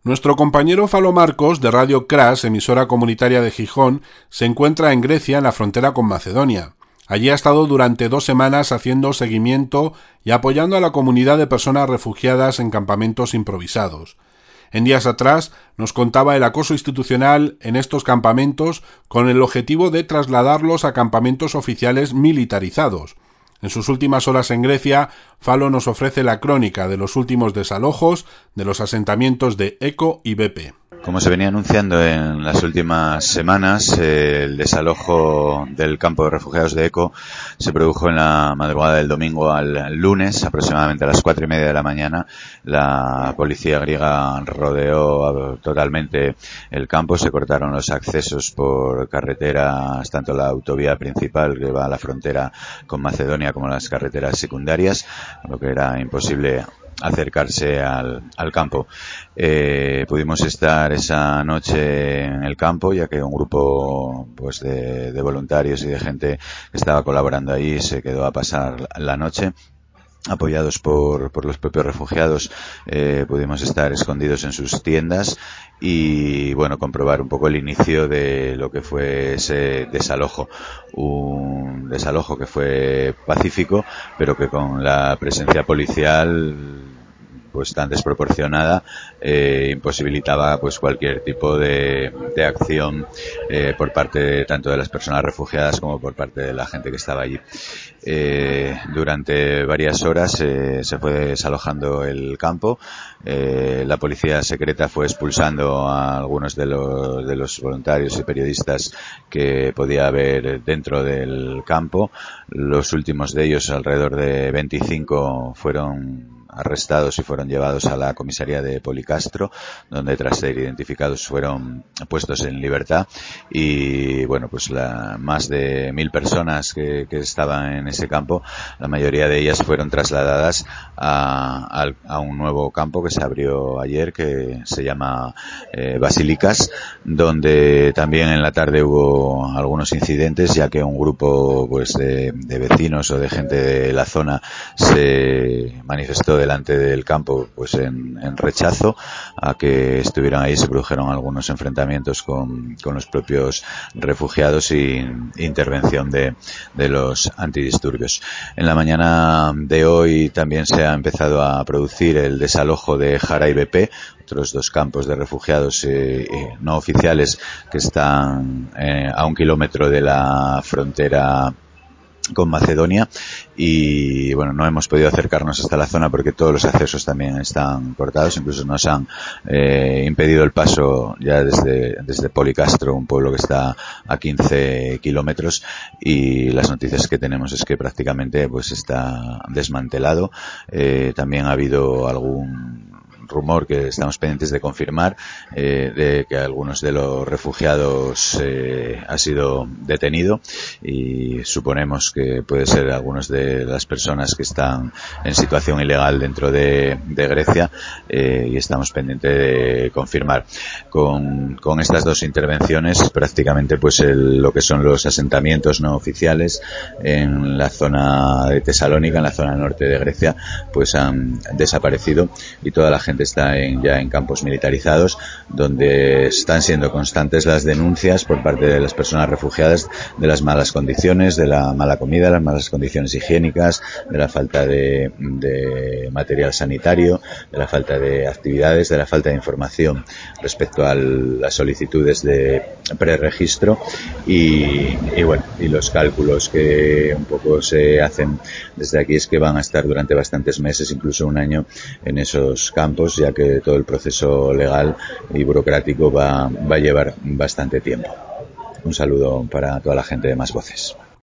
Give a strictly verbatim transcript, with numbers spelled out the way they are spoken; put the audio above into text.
Nuestro compañero Falo Marcos, de Radio Crash, emisora comunitaria de Gijón, se encuentra en Grecia, en la frontera con Macedonia. Allí ha estado durante dos semanas haciendo seguimiento y apoyando a la comunidad de personas refugiadas en campamentos improvisados. En días atrás nos contaba el acoso institucional en estos campamentos con el objetivo de trasladarlos a campamentos oficiales militarizados. En sus últimas horas en Grecia, Falo nos ofrece la crónica de los últimos desalojos de los asentamientos de ECO y B P. Como se venía anunciando en las últimas semanas, eh, el desalojo del campo de refugiados de ECO se produjo en la madrugada del domingo al, al lunes, aproximadamente a las cuatro y media de la mañana. La policía griega rodeó totalmente el campo, se cortaron los accesos por carreteras, tanto la autovía principal que va a la frontera con Macedonia como las carreteras secundarias, lo que era imposible acercarse al, al campo. Eh, pudimos estar esa noche en el campo, ya que un grupo pues de, de voluntarios y de gente que estaba colaborando ahí se quedó a pasar la noche. Apoyados por, por los propios refugiados, eh, pudimos estar escondidos en sus tiendas y, bueno, comprobar un poco el inicio de lo que fue ese desalojo. Un desalojo que fue pacífico, pero que con la presencia policial pues tan desproporcionada eh, imposibilitaba pues cualquier tipo de, de acción eh, por parte de, tanto de las personas refugiadas como por parte de la gente que estaba allí. Eh, durante varias horas eh, se fue desalojando el campo. Eh, la policía secreta fue expulsando a algunos de los, de los voluntarios y periodistas que podía haber dentro del campo. Los últimos de ellos, alrededor de veinticinco, fueron arrestados y fueron llevados a la comisaría de Policastro, donde tras ser identificados fueron puestos en libertad. Y bueno, pues la, más de mil personas que, que estaban en ese campo, la mayoría de ellas fueron trasladadas a, a, a un nuevo campo que se abrió ayer, que se llama eh, Basílicas, donde también en la tarde hubo algunos incidentes, ya que un grupo pues de, de vecinos o de gente de la zona se manifestó delante del campo pues en, en rechazo a que estuvieran ahí. Se produjeron algunos enfrentamientos con, con los propios refugiados y intervención de, de los antidisturbios. En la mañana de hoy también se ha empezado a producir el desalojo de Jara y B P, otros dos campos de refugiados eh, eh, no oficiales que están eh, a un kilómetro de la frontera con Macedonia. Y bueno, no hemos podido acercarnos hasta la zona porque todos los accesos también están cortados, incluso nos han eh, impedido el paso ya desde, desde Policastro, un pueblo que está a quince kilómetros, y las noticias que tenemos es que prácticamente pues está desmantelado. Eh, también ha habido algún rumor que estamos pendientes de confirmar, eh, de que algunos de los refugiados eh, ha sido detenido, y suponemos que puede ser algunos de las personas que están en situación ilegal dentro de, de Grecia, eh, y estamos pendientes de confirmar. Con, con estas dos intervenciones prácticamente pues el, lo que son los asentamientos no oficiales en la zona de Tesalónica, en la zona norte de Grecia, pues han desaparecido, y toda la gente está en, ya en campos militarizados, donde están siendo constantes las denuncias por parte de las personas refugiadas de las malas condiciones, de la mala comida, las malas condiciones higiénicas, de la falta de, de material sanitario, de la falta de actividades, de la falta de información respecto a las solicitudes de preregistro, y, y bueno, y los cálculos que un poco se hacen desde aquí es que van a estar durante bastantes meses, incluso un año, en esos campos, ya que todo el proceso legal y burocrático va, va a llevar bastante tiempo. Un saludo para toda la gente de Más Voces.